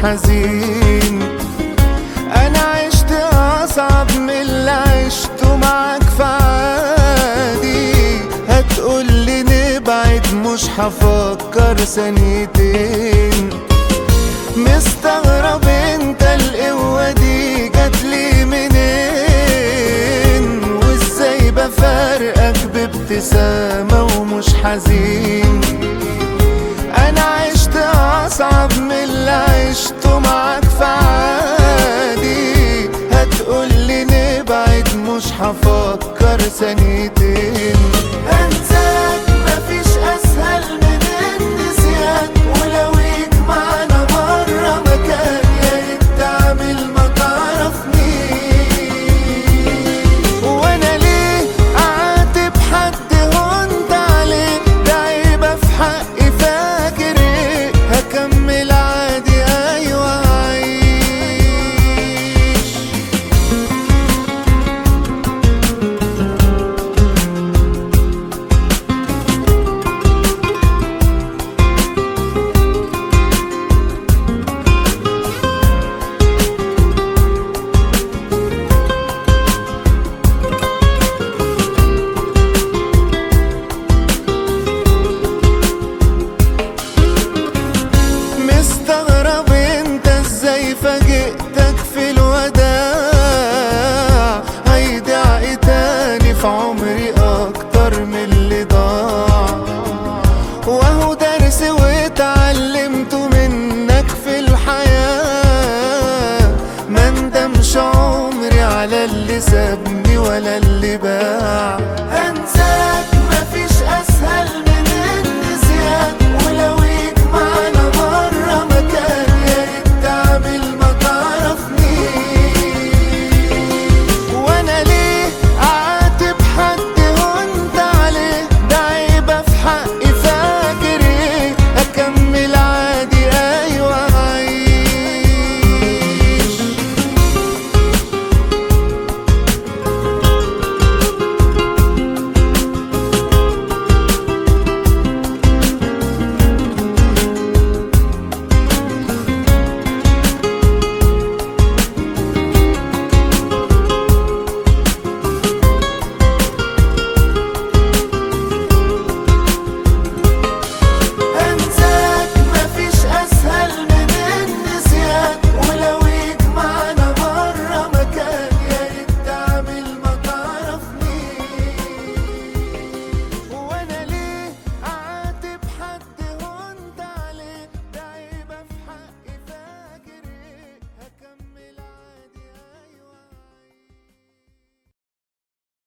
حزين. انا عشت اصعب من اللي عشته معاك فعادي. هتقولي نبعد مش هفكر ثانيتين. مستغرب انت القوة دي جاتلي منين، وازاي بفارقك بابتسامة ومش حزين. انا عشت اصعب من اللي عشته معاك فعادي. هتقولي نبعد مش هفكر ثانيتين. انساك مفيش اسهل من النسيان، ولو يجمعنا مرة مكان يا ريت تعمل ما تعرفنيش. وانا ليه اعاتب حد هونت عليه؟ ده عيبة في حقي فاكر ايه؟ هكمل عادي ايوه عايش. مستغرب انت ازاي فاجئتك في الوداع. هيضيع ايه تاني في عمري اكتر من اللي ضاع؟ وهو درس واتعلمته منك في الحياة. ما ندمش عمري على اللي سابني ولا اللي باع.